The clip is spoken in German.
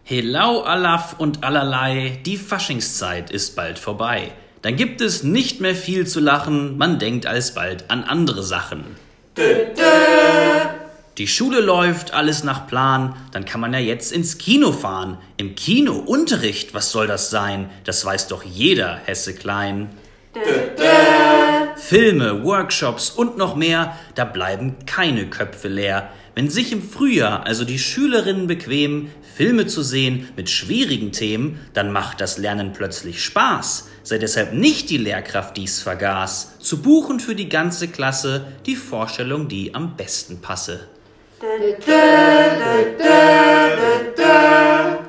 Helau Alaf und allerlei, die Faschingszeit ist bald vorbei. Dann gibt es nicht mehr viel zu lachen, man denkt alsbald an andere Sachen. Die Schule läuft, alles nach Plan, dann kann man ja jetzt ins Kino fahren. Im Kino Unterricht, was soll das sein? Das weiß doch jeder Hesse klein. Filme, Workshops und noch mehr, da bleiben keine Köpfe leer. Wenn sich im Frühjahr also die Schülerinnen bequemen, Filme zu sehen mit schwierigen Themen, dann macht das Lernen plötzlich Spaß. Sei deshalb nicht die Lehrkraft, die's vergaß. Zu buchen für die ganze Klasse die Vorstellung, die am besten passe.